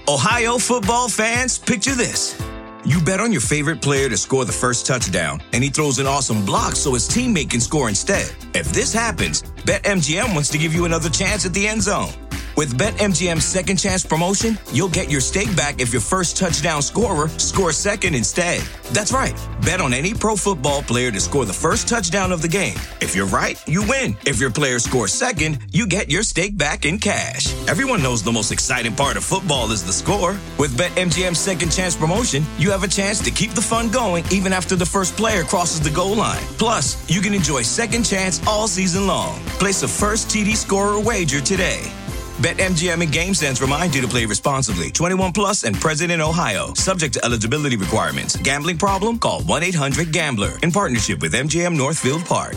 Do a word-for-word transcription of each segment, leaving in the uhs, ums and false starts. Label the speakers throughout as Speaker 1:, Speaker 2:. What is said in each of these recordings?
Speaker 1: Ohio football fans, picture this. You bet on your favorite player to score the first touchdown, and he throws an awesome block so his teammate can score instead. If this happens, BetMGM wants to give you another chance at the end zone. With BetMGM's Second Chance promotion, you'll get your stake back if your first touchdown scorer scores second instead. That's right. Bet on any pro football player to score the first touchdown of the game. If you're right, you win. If your player scores second, you get your stake back in cash. Everyone knows the most exciting part of football is the score. With BetMGM's Second Chance promotion, you have a chance to keep the fun going even after the first player crosses the goal line. Plus, you can enjoy Second Chance all season long. Place a first T D scorer wager today. BetMGM and GameSense remind you to play responsibly. twenty-one plus and present in Ohio. Subject to eligibility requirements. Gambling problem? Call one eight hundred gambler. In partnership with M G M Northfield Park.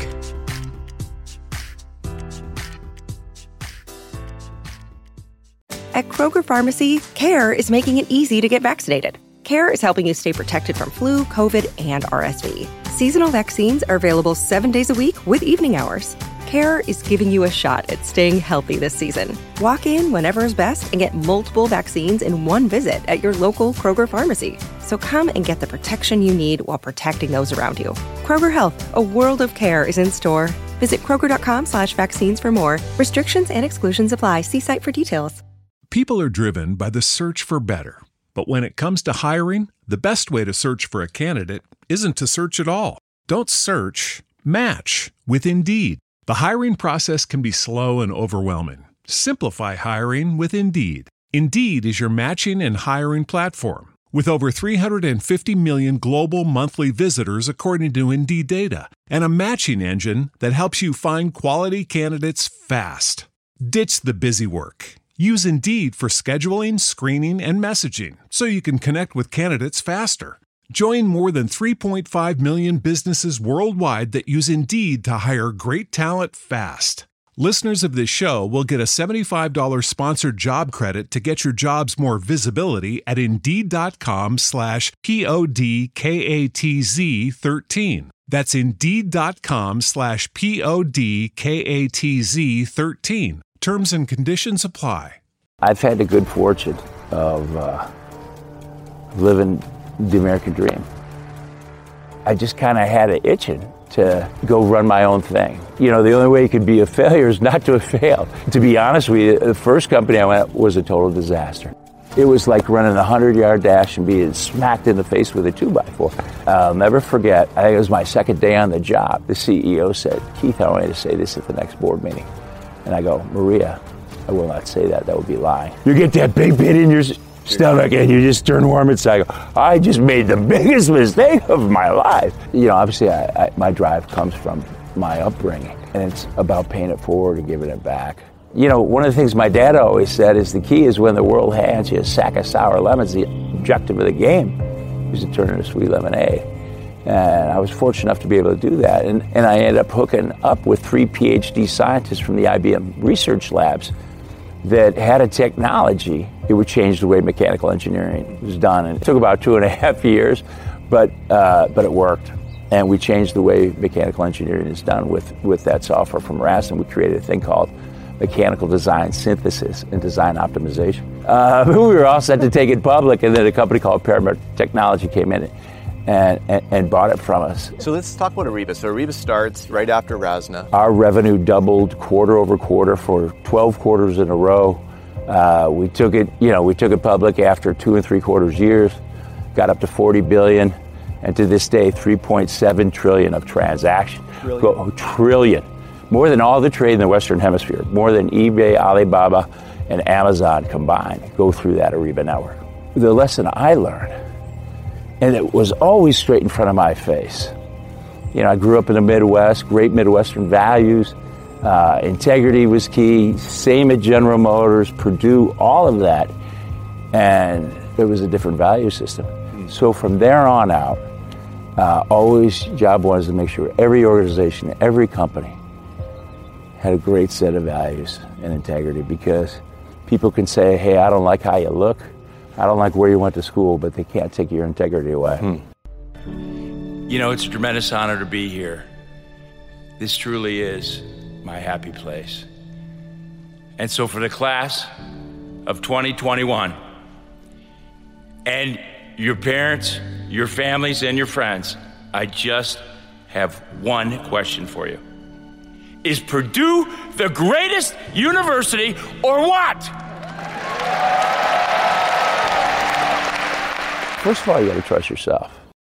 Speaker 2: At Kroger Pharmacy, CARE is making it easy to get vaccinated. CARE is helping you stay protected from flu, COVID, and R S V. Seasonal vaccines are available seven days a week with evening hours. CARE is giving you a shot at staying healthy this season. Walk in whenever is best and get multiple vaccines in one visit at your local Kroger pharmacy. So come and get the protection you need while protecting those around you. Kroger Health, a world of care is in store. Visit Kroger.com slash vaccines for more. Restrictions and exclusions apply. See site for details.
Speaker 3: People are driven by the search for better. But when it comes to hiring, the best way to search for a candidate isn't to search at all. Don't search, match with Indeed. The hiring process can be slow and overwhelming. Simplify hiring with Indeed. Indeed is your matching and hiring platform. With over three hundred fifty million global monthly visitors according to Indeed data, and a matching engine that helps you find quality candidates fast. Ditch the busy work. Use Indeed for scheduling, screening, and messaging so you can connect with candidates faster. Join more than three point five million businesses worldwide that use Indeed to hire great talent fast. Listeners of this show will get a seventy-five dollars sponsored job credit to get your jobs more visibility at Indeed.com slash P-O-D-K-A-T-Z 13. That's Indeed.com slash P-O-D-K-A-T-Z 13. Terms and conditions apply.
Speaker 4: I've had the good fortune of uh, living the American dream. I just kind of had it itching to go run my own thing. You know, the only way you could be a failure is not to have failed. To be honest with you, the first company I went was a total disaster. It was like running a hundred-yard dash and being smacked in the face with a two-by-four. I'll never forget, I think it was my second day on the job, the C E O said, "Keith, I want you to say this at the next board meeting." And I go, "Maria, I will not say that. That would be lying." You get that big pit in your stomach and you just turn warm inside. I go, "I just made the biggest mistake of my life." You know, obviously I, I, my drive comes from my upbringing, and it's about paying it forward and giving it back. You know, one of the things my dad always said is the key is when the world hands you a sack of sour lemons, the objective of the game is to turn it into sweet lemonade. And I was fortunate enough to be able to do that. And, and I ended up hooking up with three P H D scientists from the I B M research labs that had a technology that would change the way mechanical engineering was done. And it took about two and a half years, but uh, but it worked. And we changed the way mechanical engineering is done with, with that software from R A S, and we created a thing called mechanical design synthesis and design optimization. Uh, we were all set to take it public, and then a company called Parametric Technology came in and, and, and bought it from us.
Speaker 5: So let's talk about Ariba. So Ariba starts right after RASNA.
Speaker 4: Our revenue doubled quarter over quarter for twelve quarters in a row. Uh, we took it, you know, we took it public after two and three quarters years, got up to forty billion, and to this day, three point seven trillion of transactions.
Speaker 5: Trillion.
Speaker 4: Go, oh, trillion. More than all the trade in the Western Hemisphere, more than eBay, Alibaba, and Amazon combined go through that Ariba network. The lesson I learned, and it was always straight in front of my face. You know, I grew up in the Midwest, great Midwestern values. Uh, integrity was key. Same at General Motors, Purdue, all of that. And there was a different value system. Mm. So from there on out, uh, always job one is to make sure every organization, every company had a great set of values and integrity, because people can say, hey, I don't like how you look. I don't like where you went to school, but they can't take your integrity away.
Speaker 6: Hmm. You know, it's a tremendous honor to be here. This truly is my happy place. And so for the class of twenty twenty-one, and your parents, your families, and your friends, I just have one question for you. Is Purdue the greatest university or what?
Speaker 4: First of all, you got to trust yourself.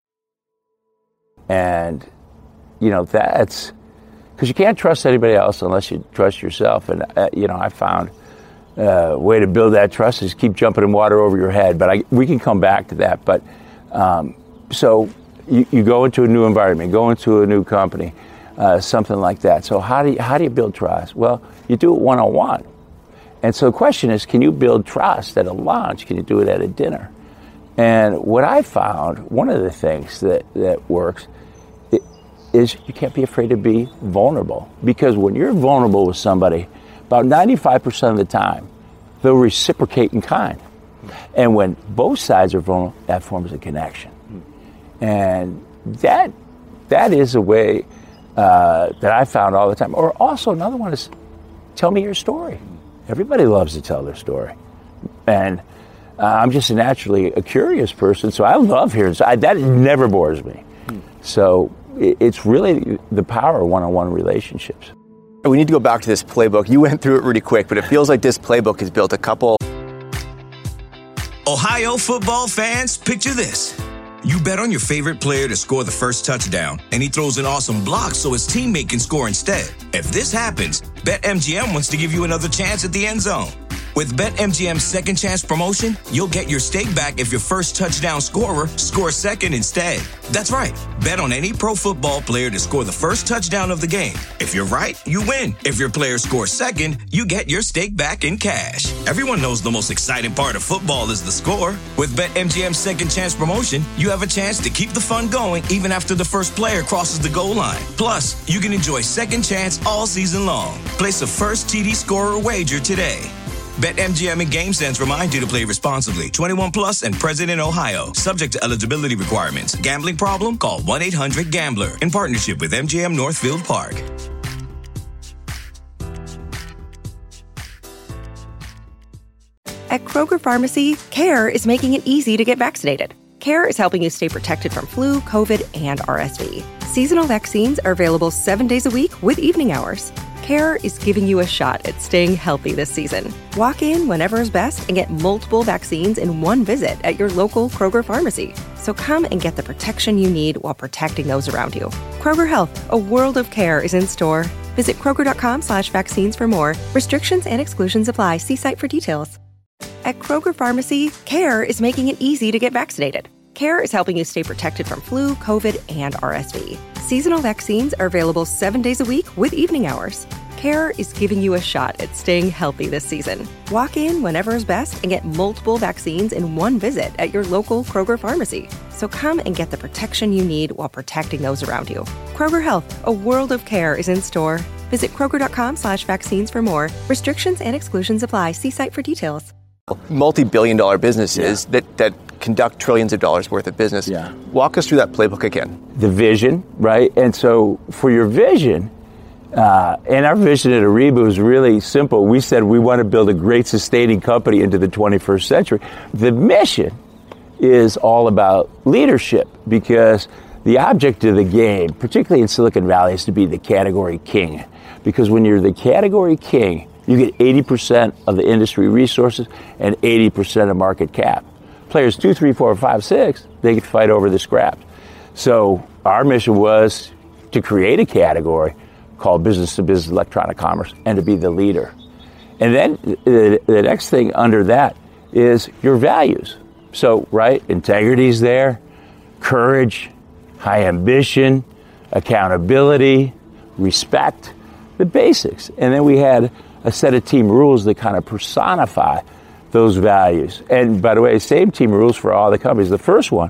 Speaker 4: And, you know, that's because you can't trust anybody else unless you trust yourself. And, uh, you know, I found a uh, way to build that trust is keep jumping in water over your head. But I, we can come back to that. But um, so you, you go into a new environment, go into a new company, uh, something like that. So how do you, how do you build trust? Well, you do it one-on-one. And so the question is, can you build trust at a lunch? Can you do it at a dinner? And what I found, one of the things that, that works is you can't be afraid to be vulnerable. Because when you're vulnerable with somebody, about ninety-five percent of the time, they'll reciprocate in kind. And when both sides are vulnerable, that forms a connection. And that that is a way uh, that I found all the time. Or also another one is, tell me your story. Everybody loves to tell their story. And uh, I'm just naturally a curious person, so I love hearing. So I, that never bores me. So it, it's really the power of one-on-one relationships.
Speaker 5: We need to go back to this playbook. You went through it really quick, but it feels like this playbook has built a couple.
Speaker 1: Ohio football fans, picture this. You bet on your favorite player to score the first touchdown, and he throws an awesome block so his teammate can score instead. If this happens, BetMGM wants to give you another chance at the end zone. With BetMGM's second chance promotion, you'll get your stake back if your first touchdown scorer scores second instead. That's right. Bet on any pro football player to score the first touchdown of the game. If you're right, you win. If your player scores second, you get your stake back in cash. Everyone knows the most exciting part of football is the score. With BetMGM's second chance promotion, you have a chance to keep the fun going even after the first player crosses the goal line. Plus, you can enjoy second chance all season long. Place a first T D scorer wager today. BetMGM and GameSense remind you to play responsibly. twenty-one plus and present in Ohio. Subject to eligibility requirements. Gambling problem? Call one eight hundred gambler. In partnership with M G M Northfield Park.
Speaker 2: At Kroger Pharmacy, CARE is making it easy to get vaccinated. CARE is helping you stay protected from flu, COVID, and R S V. Seasonal vaccines are available seven days a week with evening hours. CARE is giving you a shot at staying healthy this season. Walk in whenever is best and get multiple vaccines in one visit at your local Kroger pharmacy. So come and get the protection you need while protecting those around you. Kroger Health, a world of care is in store. Visit Kroger.com slash vaccines for more. Restrictions and exclusions apply. See site for details. At Kroger Pharmacy, CARE is making it easy to get vaccinated. CARE is helping you stay protected from flu, COVID, and R S V. Seasonal vaccines are available seven days a week with evening hours. CARE is giving you a shot at staying healthy this season. Walk in whenever is best and get multiple vaccines in one visit at your local Kroger pharmacy. So come and get the protection you need while protecting those around you. Kroger Health, a world of care is in store. Visit Kroger.com slash vaccines for more. Restrictions and exclusions apply. See site for details.
Speaker 5: Multi-billion dollar businesses yeah. that, that conduct trillions of dollars worth of business.
Speaker 4: Yeah.
Speaker 5: Walk us through that playbook again.
Speaker 4: The vision, right? And so for your vision, uh, and our vision at Ariba was really simple. We said we want to build a great sustaining company into the twenty-first century. The mission is all about leadership because the object of the game, particularly in Silicon Valley, is to be the category king. Because when you're the category king, you get eighty percent of the industry resources and eighty percent of market cap. Players two, three, four, five, six, they get to fight over the scraps. So our mission was to create a category called business-to-business electronic commerce and to be the leader. And then the, the next thing under that is your values. So, right, integrity's there, courage, high ambition, accountability, respect, the basics. And then we had a set of team rules that kind of personify those values. And by the way, same team rules for all the companies. The first one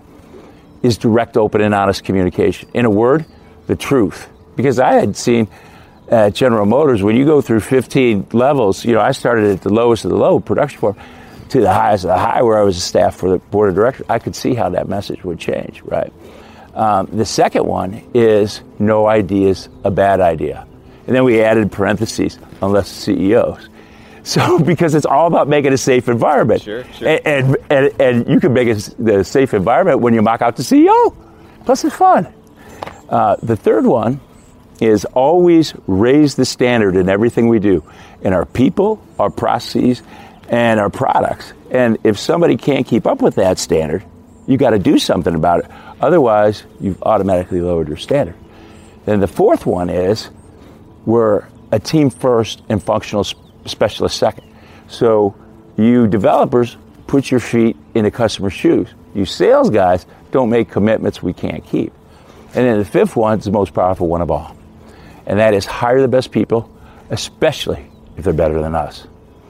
Speaker 4: is direct, open, and honest communication. In a word, the truth. Because I had seen at General Motors, when you go through fifteen levels, you know, I started at the lowest of the low, production floor, to the highest of the high, where I was a staff for the board of directors. I could see how that message would change, right? Um, the second one is no idea is a bad idea. And then we added parentheses, unless the C E Os. So, because it's all about making a safe environment.
Speaker 5: Sure, sure.
Speaker 4: And, and, and, and you can make a, the safe environment when you mock out the C E O. Plus, it's fun. Uh, the third one is always raise the standard in everything we do, in our people, our processes, and our products. And if somebody can't keep up with that standard, you got to do something about it. Otherwise, you've automatically lowered your standard. Then the fourth one is we're a team first and functional specialist second. So you developers put your feet in the customer's shoes. You sales guys don't make commitments we can't keep. And then the fifth one is the most powerful one of all. And that is hire the best people, especially if they're better than us.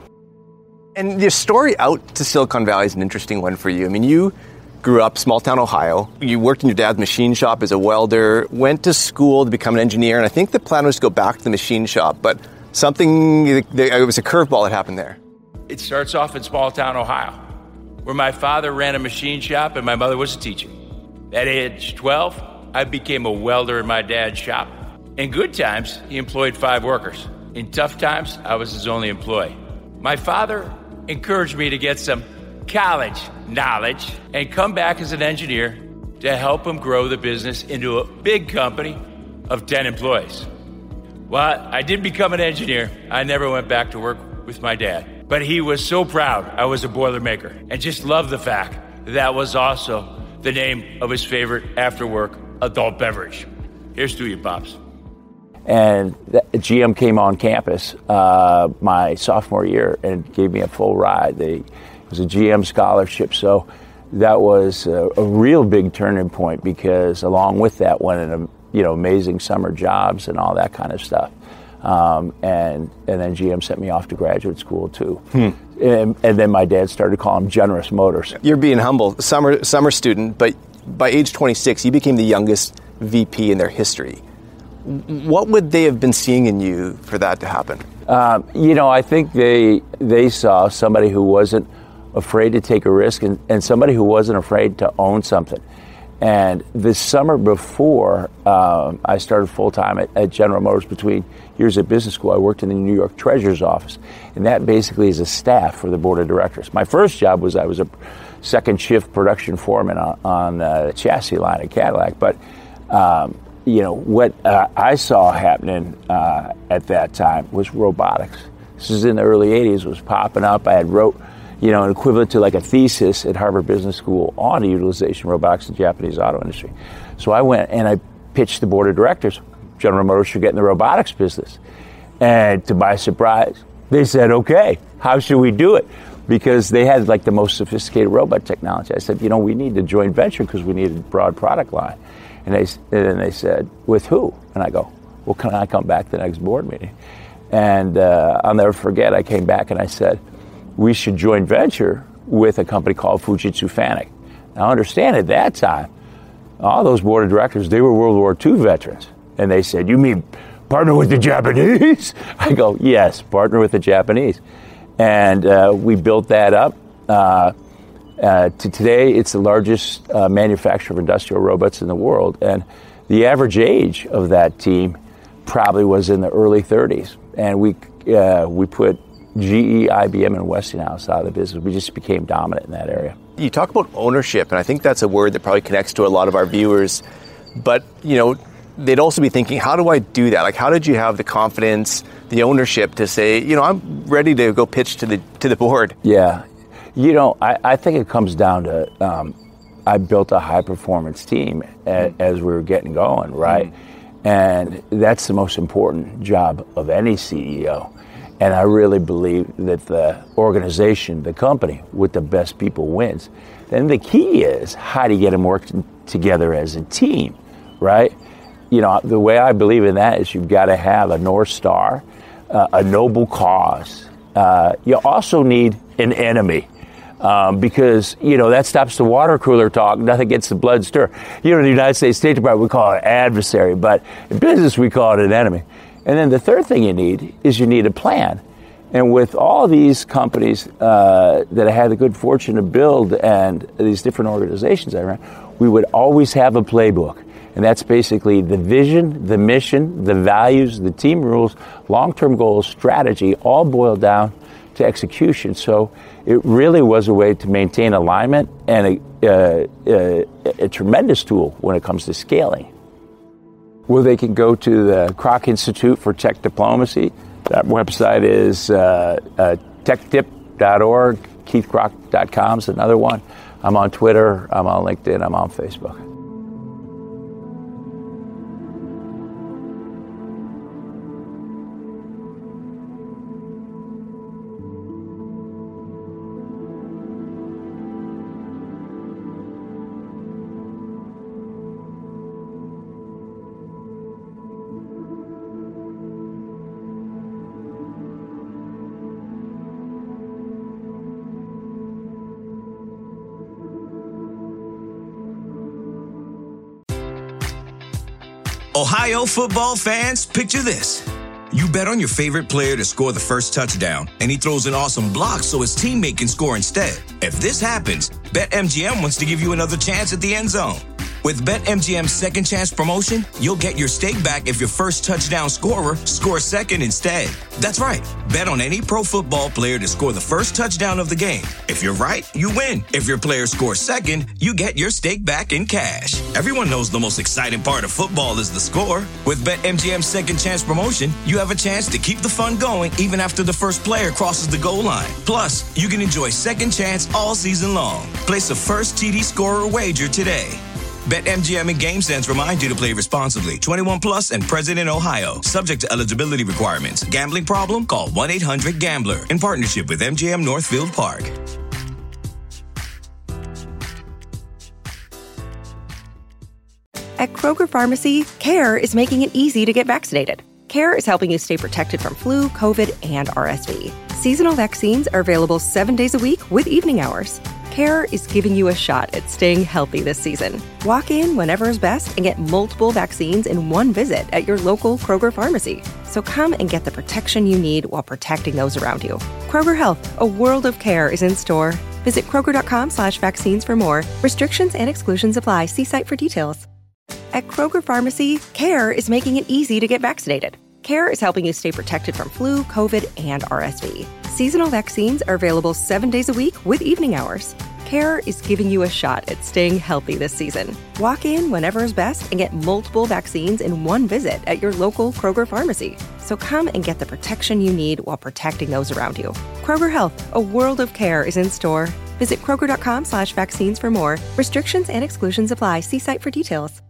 Speaker 5: And your story out to Silicon Valley is an interesting one for you. I mean, you grew up small town Ohio. You worked in your dad's machine shop as a welder, went to school to become an engineer, and I think the plan was to go back to the machine shop, but something, it was a curveball that happened there.
Speaker 6: It starts off in small town Ohio, where my father ran a machine shop and my mother was a teacher. At age twelve, I became a welder in my dad's shop. In good times, he employed five workers. In tough times, I was his only employee. My father encouraged me to get some college knowledge and come back as an engineer to help him grow the business into a big company of ten employees. While I did become an engineer, I never went back to work with my dad. But he was so proud I was a Boilermaker and just loved the fact that was also the name of his favorite after-work adult beverage. Here's to you, Pops.
Speaker 4: And G M came on campus uh, my sophomore year and gave me a full ride. They, it was a G M scholarship, so that was a, a real big turning point because along with that went an you know amazing summer jobs and all that kind of stuff. Um, and and then G M sent me off to graduate school too. Hmm. And, and then my dad started calling them Generous Motors.
Speaker 5: You're being humble, summer summer student, but by age twenty-six, you became the youngest V P in their history. What would they have been seeing in you for that to happen?
Speaker 4: Um, you know, I think they they saw somebody who wasn't afraid to take a risk and, and somebody who wasn't afraid to own something. And this summer before um, I started full-time at, at General Motors, between years at business school, I worked in the New York Treasurer's office. And that basically is a staff for the board of directors. My first job was I was a second shift production foreman on, on uh, the chassis line at Cadillac. But um, you know, what uh, I saw happening uh, at that time was robotics. This was in the early eighties, was popping up. I had wrote, you know, an equivalent to like a thesis at Harvard Business School on the utilization of robotics in the Japanese auto industry. So I went and I pitched the board of directors, General Motors should get in the robotics business. And to my surprise, they said, okay, how should we do it? Because they had like the most sophisticated robot technology. I said, you know, we need a joint venture because we need a broad product line. And they, and then they said, with who? And I go, well, can I come back to the next board meeting? And uh, I'll never forget, I came back and I said, we should joint venture with a company called Fujitsu Fanuc. Now, understand at that time, all those board of directors, they were World War Two veterans. And they said, you mean partner with the Japanese? I go, yes, partner with the Japanese. And uh, we built that up. Uh, Uh, to today, it's the largest uh, manufacturer of industrial robots in the world, and the average age of that team probably was in the early thirties. And we uh, we put G E, I B M, and Westinghouse out of the business. We just became dominant in that area.
Speaker 5: You talk about ownership, and I think that's a word that probably connects to a lot of our viewers. But you know, they'd also be thinking, how do I do that? Like, how did you have the confidence, the ownership to say, you know, I'm ready to go pitch to the to the board?
Speaker 4: Yeah. You know, I, I think it comes down to um, I built a high-performance team a, as we were getting going, right? Mm-hmm. And that's the most important job of any C E O. And I really believe that the organization, the company, with the best people wins. Then the key is how do you get them working together as a team, right? You know, the way I believe in that is you've got to have a North Star, uh, a noble cause. Uh, you also need an enemy. Um, because, you know, that stops the water cooler talk. Nothing gets the blood stir. You know, in the United States State Department, we call it an adversary, but in business, we call it an enemy. And then the third thing you need is you need a plan. And with all these companies uh, that I had the good fortune to build and these different organizations I ran, we would always have a playbook. And that's basically the vision, the mission, the values, the team rules, long-term goals, strategy, all boiled down to execution. So it really was a way to maintain alignment and a, uh, a, a tremendous tool when it comes to scaling. Well, they can go to the Kroc Institute for Tech Diplomacy. That website is uh, uh, tech dip dot org. keith kroc dot com is another one. I'm on Twitter, I'm on LinkedIn, I'm on Facebook.
Speaker 1: Ohio football fans, picture this. You bet on your favorite player to score the first touchdown, and he throws an awesome block so his teammate can score instead. If this happens, BetMGM wants to give you another chance at the end zone. With BetMGM's second chance promotion, you'll get your stake back if your first touchdown scorer scores second instead. That's right. Bet on any pro football player to score the first touchdown of the game. If you're right, you win. If your player scores second, you get your stake back in cash. Everyone knows the most exciting part of football is the score. With BetMGM's second chance promotion, you have a chance to keep the fun going even after the first player crosses the goal line. Plus, you can enjoy second chance all season long. Place a first T D scorer wager today. BetMGM and GameSense remind you to play responsibly. twenty-one plus and present in Ohio. Subject to eligibility requirements. Gambling problem? Call one eight hundred gambler. In partnership with M G M Northfield Park.
Speaker 2: At Kroger Pharmacy, CARE is making it easy to get vaccinated. CARE is helping you stay protected from flu, COVID, and R S V. Seasonal vaccines are available seven days a week with evening hours. CARE is giving you a shot at staying healthy this season. Walk in whenever is best and get multiple vaccines in one visit at your local Kroger pharmacy. So come and get the protection you need while protecting those around you. Kroger Health, a world of care is in store. Visit kroger.com slash vaccines for more. Restrictions and exclusions apply. See site for details. At Kroger Pharmacy, CARE is making it easy to get vaccinated. CARE is helping you stay protected from flu, COVID, and R S V. Seasonal vaccines are available seven days a week with evening hours. CARE is giving you a shot at staying healthy this season. Walk in whenever is best and get multiple vaccines in one visit at your local Kroger pharmacy. So come and get the protection you need while protecting those around you. Kroger Health, a world of care is in store. Visit kroger.com slash vaccines for more. Restrictions and exclusions apply. See site for details.